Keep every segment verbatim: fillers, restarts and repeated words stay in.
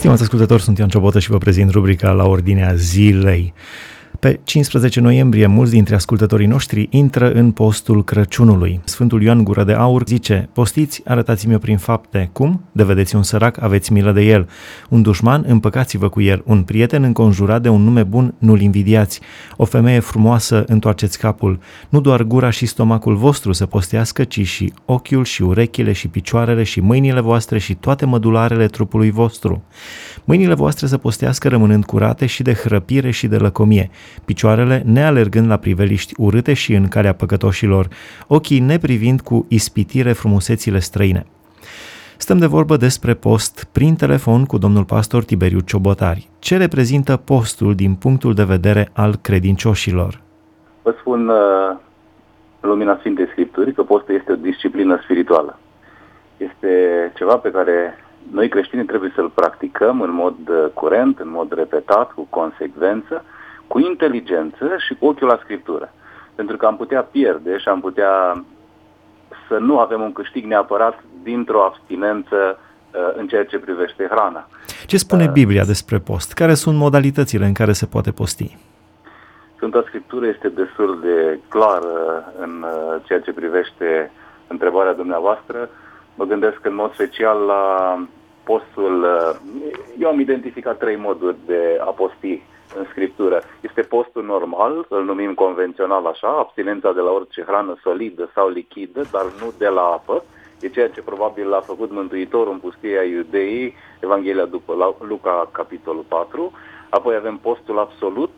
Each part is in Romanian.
Stimați ascultători, sunt Ioan Ciobotă și vă prezint rubrica La Ordinea Zilei. Pe cincisprezece noiembrie, mulți dintre ascultătorii noștri intră în postul Crăciunului. Sfântul Ioan Gură de Aur zice: postiți, arătați-mi-o prin fapte. Cum? De vedeți un sărac, aveți milă de el. Un dușman, împăcați-vă cu el. Un prieten înconjurat de un nume bun, nu-l invidiați. O femeie frumoasă, întoarceți capul. Nu doar gura și stomacul vostru să postească, ci și ochiul și urechile și picioarele și mâinile voastre și toate mădularele trupului vostru. Mâinile voastre să postească rămânând curate și de hrăpire și de lăcomie, picioarele nealergând la priveliști urâte și în calea păcătoșilor, ochii neprivind cu ispitire frumusețile străine. Stăm de vorbă despre post prin telefon cu domnul pastor Tiberiu Ciobotari. Ce reprezintă postul din punctul de vedere al credincioșilor? Vă spun uh, lumina Sfintei Scripturii că postul este o disciplină spirituală. Este ceva pe care noi creștinii trebuie să-l practicăm în mod curent, în mod repetat, cu consecvență, cu inteligență și cu ochiul la Scriptură. Pentru că am putea pierde și am putea să nu avem un câștig neapărat dintr-o abstinență uh, în ceea ce privește hrana. Ce spune Biblia despre post? Care sunt modalitățile în care se poate posti? Sfânta Scriptură este destul de clară în uh, ceea ce privește întrebarea dumneavoastră. Mă gândesc în mod special la postul. Uh, eu am identificat trei moduri de a posti în Scriptură. Este postul normal, îl numim convențional așa, abstinența de la orice hrană solidă sau lichidă, dar nu de la apă. E ceea ce probabil l-a făcut Mântuitorul în pustia Iudeii, Evanghelia după Luca, capitolul patru. Apoi avem postul absolut,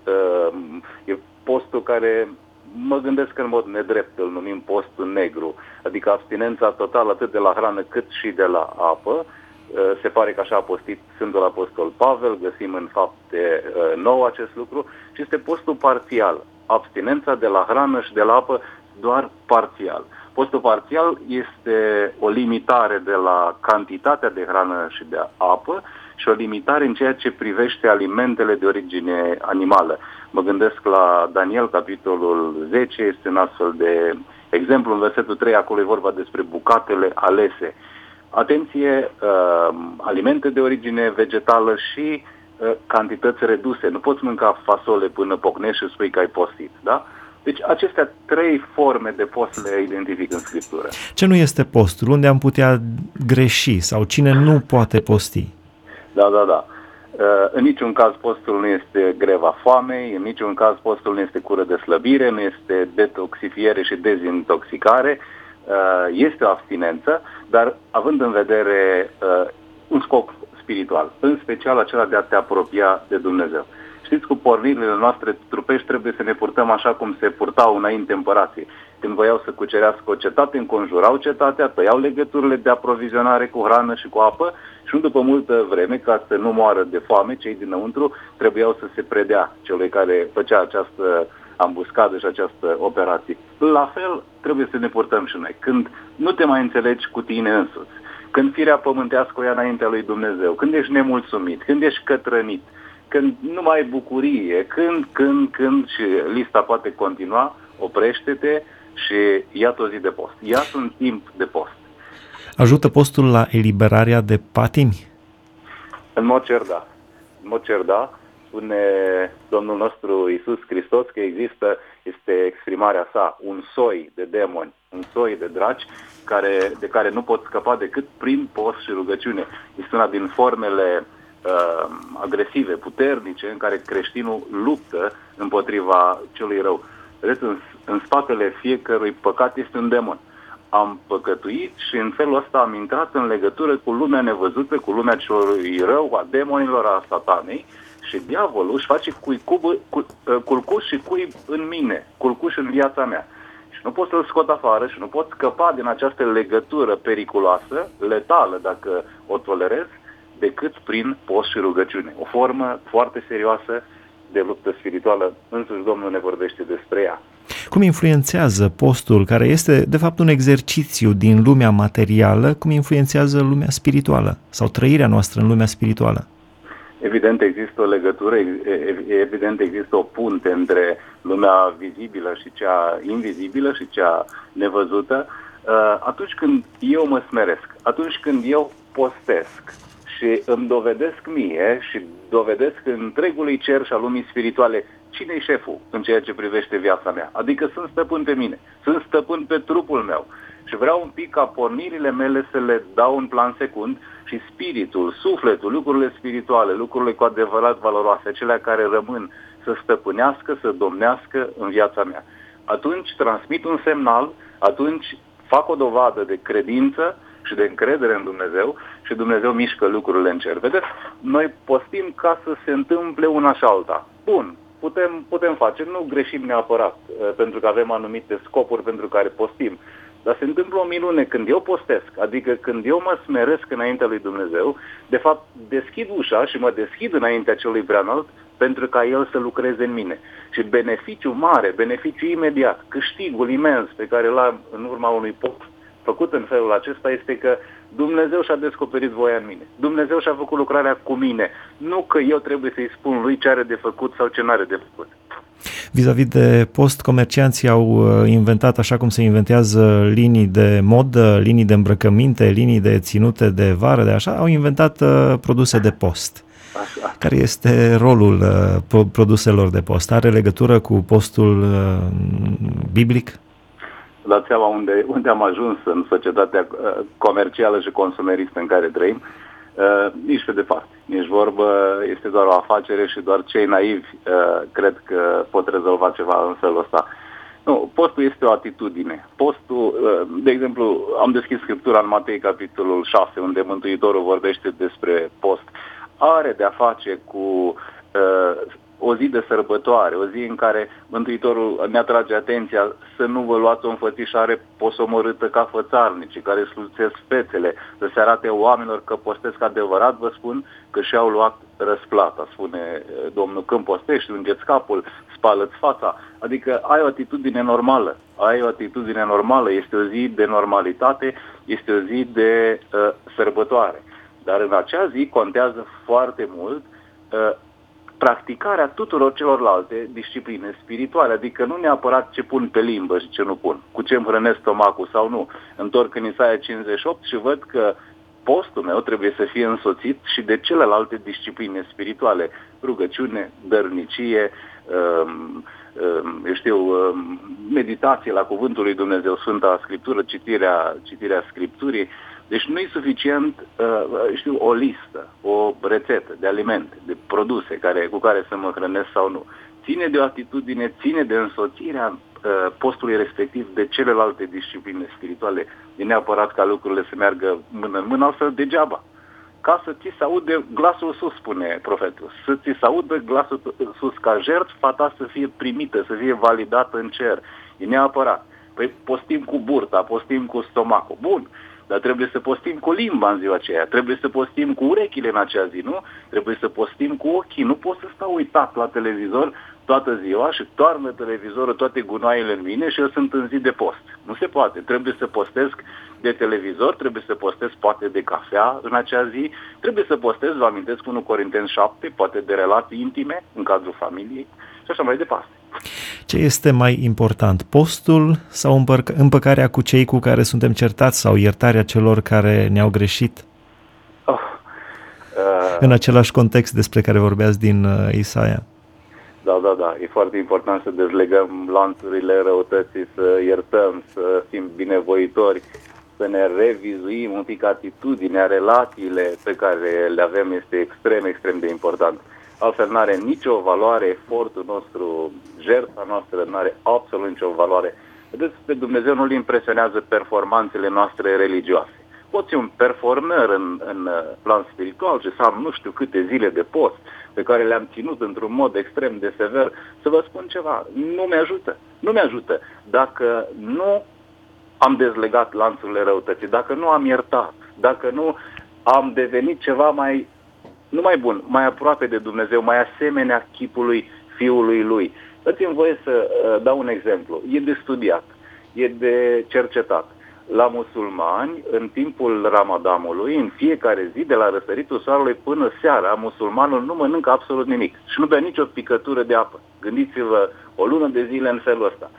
e postul care mă gândesc în mod nedrept, îl numim postul negru, adică abstinența totală atât de la hrană cât și de la apă. Se pare că așa a postit Sfântul Apostol Pavel, găsim în Fapte nouă acest lucru, și este postul parțial, abstinența de la hrană și de la apă doar parțial. Postul parțial este o limitare de la cantitatea de hrană și de apă și o limitare în ceea ce privește alimentele de origine animală. Mă gândesc la Daniel, capitolul zece, este un astfel de exemplu, în versetul trei, acolo e vorba despre bucatele alese. Atenție, uh, alimente de origine vegetală și uh, cantități reduse. Nu poți mânca fasole până pocnești și spui că ai postit, da? Deci acestea trei forme de post le identific în Scriptură. Ce nu este postul? Unde am putea greși sau cine nu poate posti? Da, da, da. Uh, în niciun caz postul nu este greva foamei, în niciun caz postul nu este cură de slăbire, nu este detoxifiere și dezintoxicare. Este o abstinență, dar având în vedere uh, un scop spiritual, în special acela de a te apropia de Dumnezeu. Știți, cu pornirile noastre trupești trebuie să ne purtăm așa cum se purtau înainte împărații. Când voiau să cucerească o cetate, înconjurau cetatea, tăiau legăturile de aprovizionare cu hrană și cu apă și nu după multă vreme, ca să nu moară de foame, cei dinăuntru trebuiau să se predea celui care făcea această ambuscadă și această operație. La fel trebuie să ne purtăm și noi. Când nu te mai înțelegi cu tine însuți, când firea pământească o ia înaintea lui Dumnezeu, când ești nemulțumit, când ești cătrănit, când nu mai ai bucurie, când, când, când, și lista poate continua, oprește-te și ia-ți o zi de post. Ia-ți un timp de post. Ajută postul la eliberarea de patimi? În mod cer da. În mod cer da. Spune Domnul nostru Iisus Hristos că există, este exprimarea sa, un soi de demoni, un soi de draci care, de care nu pot scăpa decât prin post și rugăciune. Este una din formele uh, agresive, puternice, în care creștinul luptă împotriva celui rău. Vedeți, în, în spatele fiecărui păcat este un demon. Am păcătuit și în felul ăsta am intrat în legătură cu lumea nevăzută, cu lumea celui rău, a demonilor, a satanei. Și diavolul își face cuicub, cu, culcuș și cuib în mine, culcuș în viața mea. Și nu pot să-l scot afară și nu pot scăpa din această legătură periculoasă, letală dacă o tolerez, decât prin post și rugăciune. O formă foarte serioasă de luptă spirituală. Însuși Domnul ne vorbește despre ea. Cum influențează postul, care este de fapt un exercițiu din lumea materială, cum influențează lumea spirituală sau trăirea noastră în lumea spirituală? Evident există o legătură, evident există o punte între lumea vizibilă și cea invizibilă și cea nevăzută. Atunci când eu mă smeresc, atunci când eu postesc și îmi dovedesc mie și dovedesc întregului cer și a lumii spirituale cine-i șeful în ceea ce privește viața mea. Adică sunt stăpân pe mine, sunt stăpân pe trupul meu și vreau un pic ca pornirile mele să le dau în plan secund și spiritul, sufletul, lucrurile spirituale, lucrurile cu adevărat valoroase, acelea care rămân, să stăpânească, să domnească în viața mea. Atunci transmit un semnal, atunci fac o dovadă de credință și de încredere în Dumnezeu și Dumnezeu mișcă lucrurile în cer. Vedeți? Noi postim ca să se întâmple una și alta. Bun, putem, putem face, nu greșim neapărat, pentru că avem anumite scopuri pentru care postim. Dar se întâmplă o minune când eu postesc, adică când eu mă smeresc înaintea lui Dumnezeu, de fapt deschid ușa și mă deschid înaintea celui preanalt pentru ca El să lucreze în mine. Și beneficiul mare, beneficiul imediat, câștigul imens pe care îl am în urma unui post făcut în felul acesta este că Dumnezeu și-a descoperit voia în mine. Dumnezeu și-a făcut lucrarea cu mine. Nu că eu trebuie să-i spun lui ce are de făcut sau ce n-are de făcut. Vis-a-vis de post, comercianții au inventat, așa cum se inventează linii de modă, linii de îmbrăcăminte, linii de ținute de vară, de așa, au inventat uh, produse de post. Așa. Care este rolul uh, produselor de post? Are legătură cu postul uh, biblic? Dați seama unde, unde am ajuns în societatea uh, comercială și consumeristă în care trăim. Uh, nici pe departe. Nici vorbă, este doar o afacere și doar cei naivi uh, cred că pot rezolva ceva în felul ăsta. Nu, postul este o atitudine. Postul, uh, de exemplu, am deschis Scriptura în Matei, capitolul șase, unde Mântuitorul vorbește despre post. Are de-a face cu uh, o zi de sărbătoare, o zi în care Mântuitorul ne atrage atenția să nu vă luați o înfățișare posomorâtă ca fățarnicii, care sluțesc fețele, să se arate oamenilor că postesc adevărat, vă spun că și-au luat răsplata, spune Domnul, când postești, ungeți capul, spală-ți fața, adică ai o atitudine normală, ai o atitudine normală, este o zi de normalitate, este o zi de uh, sărbătoare, dar în acea zi contează foarte mult uh, practicarea tuturor celorlalte discipline spirituale, adică nu neapărat ce pun pe limbă și ce nu pun, cu ce îmi hrănesc stomacul sau nu. Întorc în Isaia cincizeci și opt și văd că postul meu trebuie să fie însoțit și de celelalte discipline spirituale, rugăciune, dărnicie, eu știu, meditație la Cuvântul lui Dumnezeu, Sfânta Scriptură, citirea, citirea Scripturii. Deci nu e suficient, știu, o listă, o rețetă de alimente, de produse care, cu care să mă hrănesc sau nu. Ține de o atitudine, ține de însoțirea postului respectiv de celelalte discipline spirituale. E neapărat ca lucrurile să meargă mână în mână, altfel degeaba. Ca să ți se aude glasul sus, spune profetul, să ți se audă glasul sus, ca jertfa ta să fie primită, să fie validată în cer. E neapărat. Păi postim cu burta, postim cu stomacul. Bun. Dar trebuie să postim cu limba în ziua aceea, trebuie să postim cu urechile în acea zi, nu? Trebuie să postim cu ochii, nu pot să stau uitat la televizor toată ziua și toarnă televizorul toate gunoaiele în mine și eu sunt în zi de post. Nu se poate, trebuie să postesc de televizor, trebuie să postez poate de cafea în acea zi, trebuie să postez, vă amintesc, unu Corinteni șapte, poate de relații intime în cadrul familiei și așa mai departe. Ce este mai important, postul sau împăr- împăcarea cu cei cu care suntem certați sau iertarea celor care ne-au greșit? Oh, uh, în același context despre care vorbeați din uh, Isaia. Da, da, da. E foarte important să dezlegăm lanțurile răutății, să iertăm, să fim binevoitori, să ne revizuim un pic atitudinea, relațiile pe care le avem este extrem, extrem de important. Altfel nu are nicio valoare efortul nostru, jertfa noastră nu are absolut nicio valoare. Vedeți, pe Dumnezeu nu-L impresionează performanțele noastre religioase. Poți fi un performer în, în plan spiritual și să am nu știu câte zile de post pe care le-am ținut într-un mod extrem de sever. Să vă spun ceva, nu mi-ajută. Nu mi-ajută. Dacă nu am dezlegat lanțurile răutății, dacă nu am iertat, dacă nu am devenit ceva mai... nu mai bun, mai aproape de Dumnezeu, mai asemenea chipului Fiului Lui. Dați-mi voie să uh, dau un exemplu. E de studiat, e de cercetat. La musulmani, în timpul Ramadanului, în fiecare zi, de la răsăritul soarelui până seara, musulmanul nu mănâncă absolut nimic și nu bea nicio picătură de apă. Gândiți-vă o lună de zile în felul ăsta.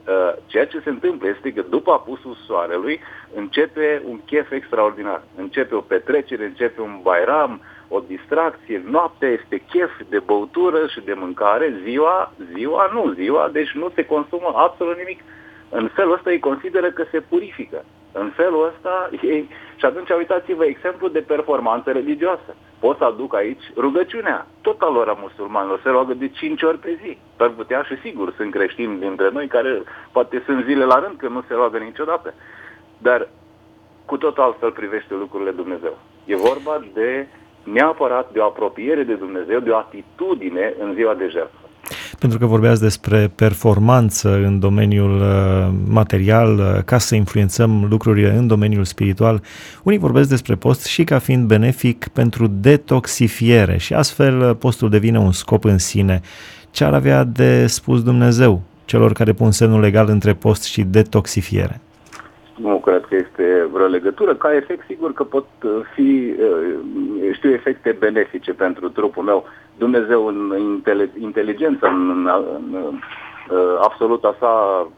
Ceea ce se întâmplă este că după apusul soarelui începe un chef extraordinar. Începe o petrecere, începe un bairam, o distracție. Noaptea este chef de băutură și de mâncare. Ziua, ziua nu, ziua, deci nu se consumă absolut nimic. În felul ăsta ei consideră că se purifică. În felul ăsta ei... Și atunci uitați-vă exemplu de performanță religioasă. Pot să aduc aici rugăciunea. Tot a lor a musulmanilor se roagă de cinci ori pe zi. Dar putea și sigur sunt creștini dintre noi care poate sunt zile la rând că nu se roagă niciodată. Dar cu tot altfel privește lucrurile Dumnezeu. E vorba de neapărat de o apropiere de Dumnezeu, de o atitudine în ziua de jertfă. Pentru că vorbeați despre performanță în domeniul material, ca să influențăm lucrurile în domeniul spiritual, unii vorbesc despre post și ca fiind benefic pentru detoxifiere și astfel postul devine un scop în sine. Ce ar avea de spus Dumnezeu celor care pun semnul legal între post și detoxifiere? Nu cred că este vreo legătură. Ca efect, sigur că pot fi, știu, efecte benefice pentru trupul meu. Dumnezeu în inteligență, în, în, în absoluta sa,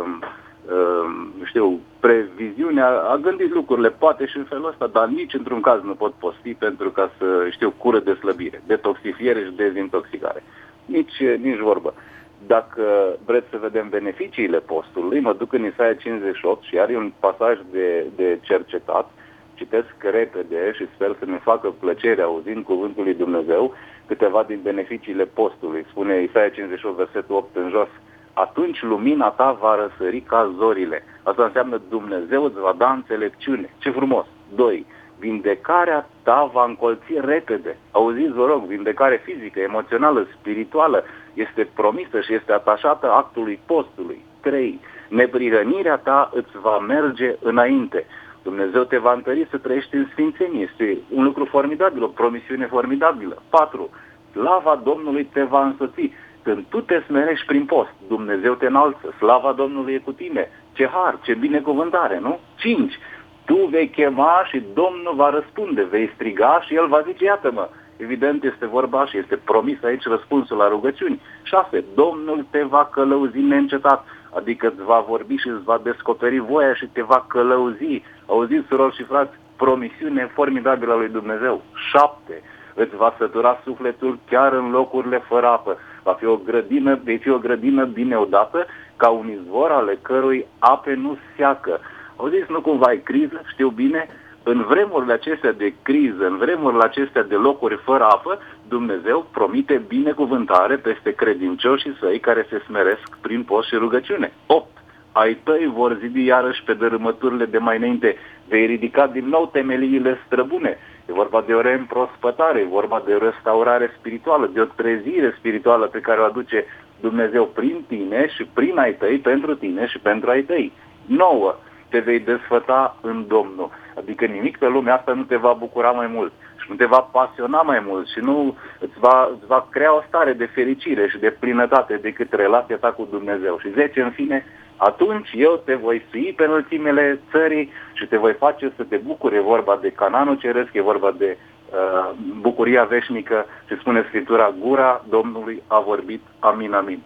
știu, previziune, a gândit lucrurile, poate și în felul ăsta, dar nici într-un caz nu pot posti pentru ca să, știu, cură de slăbire, detoxifiere și dezintoxicare. Nici, nici vorbă. Dacă vreți să vedem beneficiile postului, mă duc în Isaia cincizeci și opt și are un pasaj de, de cercetat, citesc repede și sper să ne facă plăcere auzind cuvântul lui Dumnezeu câteva din beneficiile postului. Spune Isaia cincizeci și opt, versetul opt în jos: atunci lumina ta va răsări ca zorile. Asta înseamnă Dumnezeu îți va da înțelepciune. Ce frumos! doi. Vindecarea ta va încolți repede. Auziți, vă rog, vindecare fizică, emoțională, spirituală este promisă și este atașată actului postului. trei. Neprihănirea ta îți va merge înainte. Dumnezeu te va întări să trăiești în sfințenie. Este un lucru formidabil, o promisiune formidabilă. patru. Slava Domnului te va însoți. Când tu te smerești prin post, Dumnezeu te înalță. Slava Domnului e cu tine. Ce har, ce binecuvântare, nu? cinci. Tu vei chema și Domnul va răspunde, vei striga și El va zice, iată-mă. Evident, este vorba și este promis aici răspunsul la rugăciuni. șase. Domnul te va călăuzi neîncetat, adică îți va vorbi și îți va descoperi voia și te va călăuzi. Auziți, surori și frați, promisiune formidabilă a lui Dumnezeu. șapte. Îți va sătura sufletul chiar în locurile fără apă. Va fi o grădină, vei fi o grădină bine odată, ca un izvor ale cărui ape nu seacă. Auziți, nu cumva e criză, știu bine, în vremurile acestea de criză, în vremurile acestea de locuri fără apă, Dumnezeu promite binecuvântare peste credincioșii săi care se smeresc prin post și rugăciune. opt. Ai tăi vor zidi iarăși pe dărâmăturile de mai înainte, vei ridica din nou temeliile străbune. E vorba de o reîmprospătare, e vorba de o restaurare spirituală, de o trezire spirituală pe care o aduce Dumnezeu prin tine și prin ai tăi, pentru tine și pentru ai tăi. nouă. Te vei desfăta în Domnul. Adică nimic pe lumea asta nu te va bucura mai mult și nu te va pasiona mai mult și nu îți va, îți va crea o stare de fericire și de plinătate decât relația ta cu Dumnezeu. Și zece, în fine, atunci eu te voi sui pe înălțimele țării și te voi face să te bucuri. E vorba de Canaanul ceresc, e vorba de uh, bucuria veșnică și spune Scriptura, gura Domnului a vorbit, amin, amin.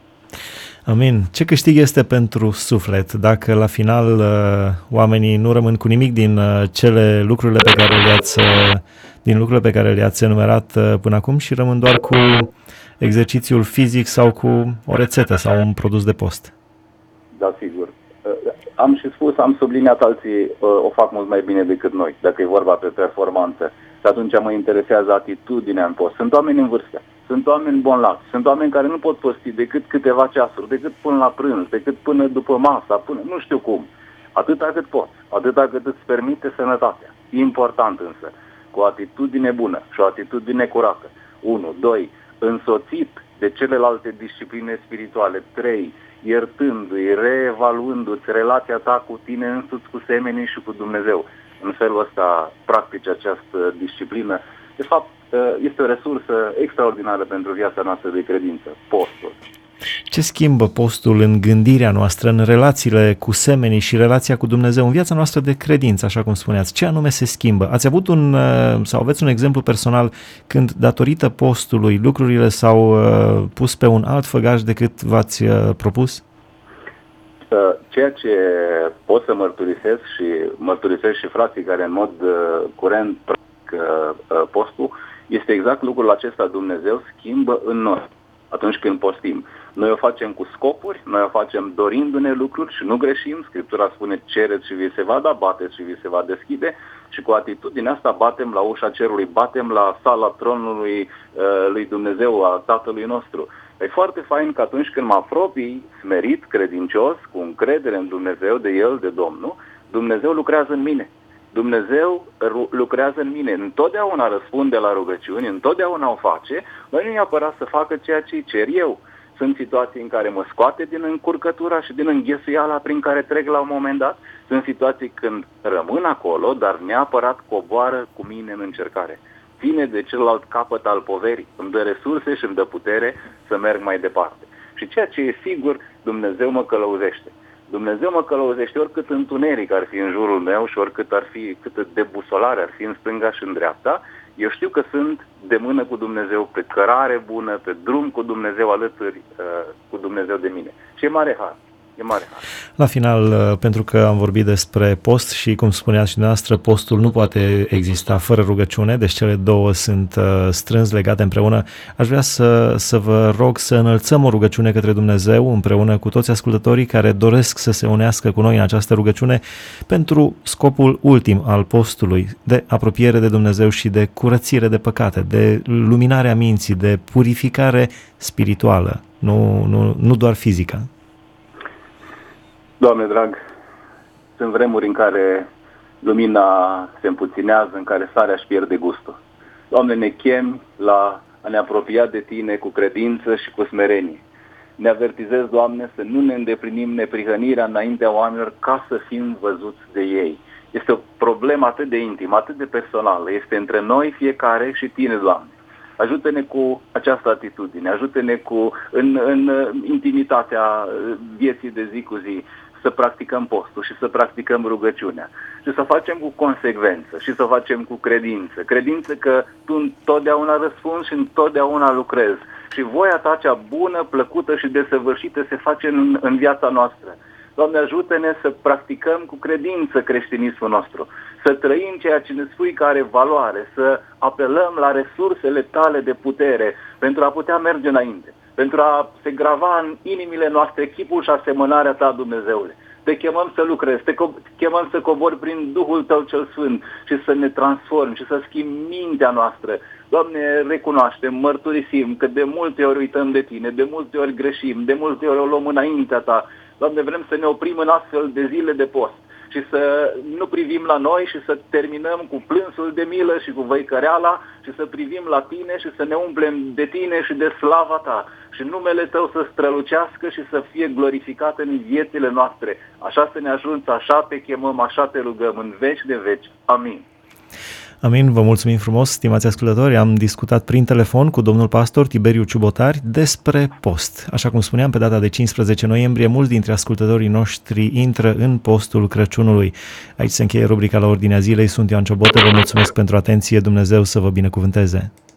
Amin. Ce câștig este pentru suflet dacă la final uh, oamenii nu rămân cu nimic din uh, cele lucrurile pe care le-ați uh, din lucrurile pe care le-ați enumerat uh, până acum și rămân doar cu exercițiul fizic sau cu o rețetă sau un produs de post? Da, sigur. Uh, am și spus, am subliniat, alții uh, o fac mult mai bine decât noi, dacă e vorba pe performanță. Și atunci mă interesează atitudinea în post. Sunt oameni în vârstă. Sunt oameni bonlați, sunt oameni care nu pot posti decât câteva ceasuri, decât până la prânz, decât până după masa, până nu știu cum. Atâta cât poți, atâta cât îți permite sănătatea. Important însă, cu o atitudine bună și o atitudine curată. unu. doi. Însoțit de celelalte discipline spirituale. trei. Iertându-i, reevaluându-ți relația ta cu tine însuți, cu semenii și cu Dumnezeu. În felul ăsta practici această disciplină. De fapt, este o resursă extraordinară pentru viața noastră de credință, postul. Ce schimbă postul în gândirea noastră, în relațiile cu semenii și relația cu Dumnezeu, în viața noastră de credință, așa cum spuneați? Ce anume se schimbă? Ați avut un, sau aveți un exemplu personal când, datorită postului, lucrurile s-au pus pe un alt făgaș decât v-ați propus? Ceea ce pot să mărturisesc și mărturisesc și frații care în mod curent practic postul, este exact lucrul acesta. Dumnezeu schimbă în noi atunci când postim. Noi o facem cu scopuri, noi o facem dorindu-ne lucruri și nu greșim. Scriptura spune: cereți și vi se va da, bateți și vi se va deschide. Și cu atitudinea asta batem la ușa cerului, batem la sala tronului uh, lui Dumnezeu, a Tatălui nostru. E foarte fain că atunci când mă apropii smerit, credincios, cu încredere în Dumnezeu, de El, de Domnul, Dumnezeu lucrează în mine. Dumnezeu lucrează în mine, întotdeauna răspunde la rugăciuni, întotdeauna o face, dar nu neapărat să facă ceea ce cer eu. Sunt situații în care mă scoate din încurcătura și din înghesuiala prin care trec la un moment dat. Sunt situații când rămân acolo, dar neapărat coboară cu mine în încercare. Vine de celălalt capăt al poverii, îmi dă resurse și îmi dă putere să merg mai departe. Și ceea ce e sigur, Dumnezeu mă călăuzește. Dumnezeu mă călăuzește oricât întuneric ar fi în jurul meu și oricât ar fi, cât debusolare ar fi în stânga și în dreapta. Eu știu că sunt de mână cu Dumnezeu, pe cărare bună, pe drum cu Dumnezeu, alături uh, cu Dumnezeu de mine. Și e mare har. E mare har. La final, pentru că am vorbit despre post și, cum spuneați și dumneavoastră, postul nu poate exista fără rugăciune, deci cele două sunt uh, strâns legate împreună. Aș vrea să, să vă rog să înălțăm o rugăciune către Dumnezeu împreună cu toți ascultătorii care doresc să se unească cu noi în această rugăciune pentru scopul ultim al postului, de apropiere de Dumnezeu și de curățire de păcate, de luminarea minții, de purificare spirituală, nu, nu, nu doar fizică. Doamne drag, sunt vremuri în care lumina se împuținează, în care sarea își pierde gustul. Doamne, ne chemi la a ne apropia de Tine cu credință și cu smerenie. Ne avertizez, Doamne, să nu ne îndeplinim neprihănirea înaintea oamenilor ca să fim văzuți de ei. Este o problemă atât de intimă, atât de personală. Este între noi fiecare și Tine, Doamne. Ajută-ne cu această atitudine, ajută-ne cu, în, în intimitatea vieții de zi cu zi, să practicăm postul și să practicăm rugăciunea și să facem cu consecvență și să facem cu credință. Credință că Tu întotdeauna răspunzi și întotdeauna lucrezi și voia Ta cea bună, plăcută și desăvârșită se face în, în viața noastră. Doamne, ajută-ne să practicăm cu credință creștinismul nostru, să trăim ceea ce ne spui că are valoare, să apelăm la resursele Tale de putere pentru a putea merge înainte, pentru a se grava în inimile noastre chipul și asemănarea Ta, Dumnezeule. Te chemăm să lucrezi, te chemăm să cobori prin Duhul Tău cel Sfânt și să ne transformi și să schimbi mintea noastră. Doamne, recunoaștem, mărturisim că de multe ori uităm de Tine, de multe ori greșim, de multe ori o luăm înaintea Ta. Doamne, vrem să ne oprim în astfel de zile de post și să nu privim la noi și să terminăm cu plânsul de milă și cu văicăreala și să privim la Tine și să ne umplem de Tine și de slava Ta și numele Tău să strălucească și să fie glorificat în viețile noastre. Așa să ne ajunți, așa Te chemăm, așa Te rugăm în veci de veci. Amin. Amin, vă mulțumim frumos, stimați ascultători. Am discutat prin telefon cu domnul pastor Tiberiu Ciubotari despre post. Așa cum spuneam, pe data de cincisprezece noiembrie, mulți dintre ascultătorii noștri intră în postul Crăciunului. Aici se încheie rubrica La Ordinea Zilei. Sunt Ioan Ciobotă, vă mulțumesc pentru atenție, Dumnezeu să vă binecuvânteze.